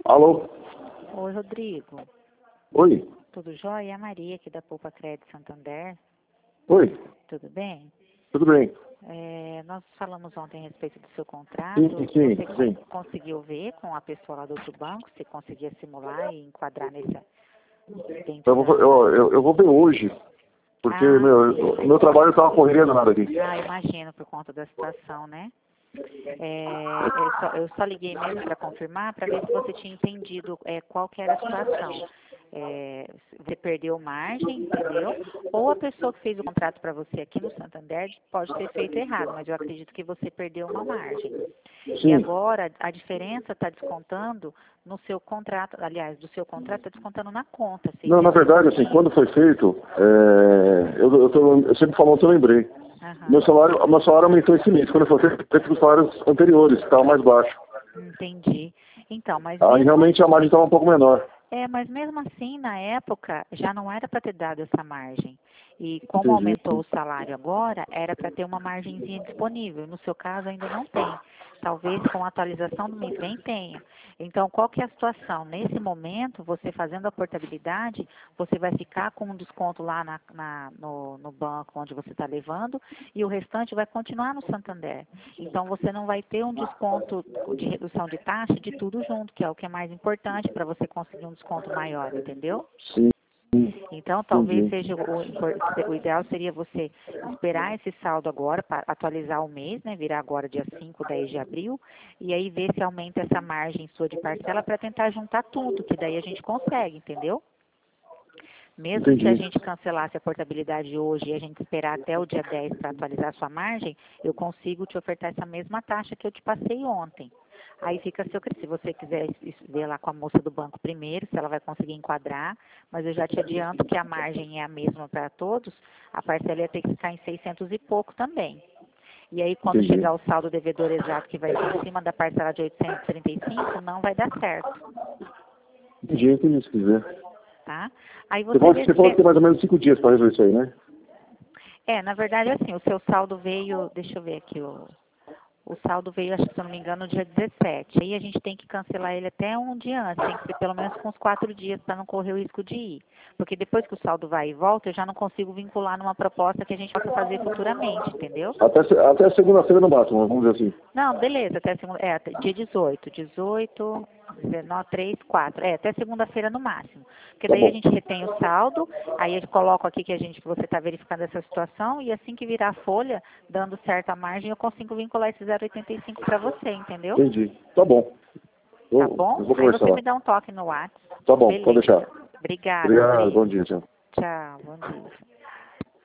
Alô? Oi, Rodrigo. Oi? Tudo jóia? É a Maria aqui da Poupa Crédito Santander. Oi? Tudo bem? Tudo bem? Nós falamos ontem a respeito do seu contrato. Sim. Você conseguiu ver com a pessoa lá do outro banco? Você conseguia simular e enquadrar nessa... Eu vou ver hoje, porque meu trabalho está uma correria danada aqui. Imagino, por conta da situação, né? Eu só liguei mesmo para confirmar, para ver se você tinha entendido qual que era a situação. Você perdeu margem, entendeu? Ou a pessoa que fez o contrato para você aqui no Santander pode ter feito errado, mas eu acredito que você perdeu uma margem. Sim. E agora a diferença está descontando no seu contrato, aliás, do seu contrato está descontando na conta. Não, na verdade, assim, quando foi feito, eu sempre falando que eu lembrei. Meu salário aumentou esse mês, quando foi feito os salários anteriores, que estava mais baixo. Entendi. Então, mas realmente a margem estava um pouco menor. Mas mesmo assim, na época, já não era para ter dado essa margem. E como Entendi. aumentou o salário agora, era para ter uma margenzinha disponível. No seu caso, ainda não tem. Talvez com a atualização do mês que vem tenha. Então, qual que é a situação? Nesse momento, você fazendo a portabilidade, você vai ficar com um desconto lá no banco onde você está levando e o restante vai continuar no Santander. Então, você não vai ter um desconto de redução de taxa de tudo junto, que é o que é mais importante para você conseguir um desconto maior, entendeu? Sim. Então, talvez seja o ideal seria você esperar esse saldo agora, para atualizar o mês, né? Virar agora dia 5, 10 de abril, e aí ver se aumenta essa margem sua de parcela para tentar juntar tudo, que daí a gente consegue, entendeu? Mesmo se a gente cancelasse a portabilidade hoje e a gente esperar até o dia 10 para atualizar a sua margem, eu consigo te ofertar essa mesma taxa que eu te passei ontem. Aí fica a seu critério. Se você quiser ver lá com a moça do banco primeiro, se ela vai conseguir enquadrar, mas eu já te adianto que a margem é a mesma para todos, a parcela ia ter que ficar em 600 e pouco também. E aí, quando chegar o saldo devedor exato, que vai ser em cima da parcela de 835, não vai dar certo. Entendi, se quiser. Tá? Aí Você pode ter mais ou menos 5 dias para resolver isso aí, né? Na verdade, assim, o seu saldo veio, deixa eu ver aqui, o saldo veio, acho que se eu não me engano, dia 17. Aí a gente tem que cancelar ele até um dia antes, tem que ser pelo menos com uns 4 dias para não correr o risco de ir. Porque depois que o saldo vai e volta, eu já não consigo vincular numa proposta que a gente possa fazer futuramente, entendeu? Até segunda-feira no máximo, vamos dizer assim. Não, beleza, até segunda, dia 18, 19, 3, 4, até segunda-feira no máximo. Porque daí a gente retém o saldo, aí eu coloco aqui que você está verificando essa situação, e assim que virar a folha, dando certa margem, eu consigo vincular esse 0,85 para você, entendeu? Entendi. Tá bom. Tá bom? Aí você me dá um toque no WhatsApp. Tá bom, beleza. pode deixar. Obrigada. Obrigado, bom dia, tchau. Tchau, bom dia.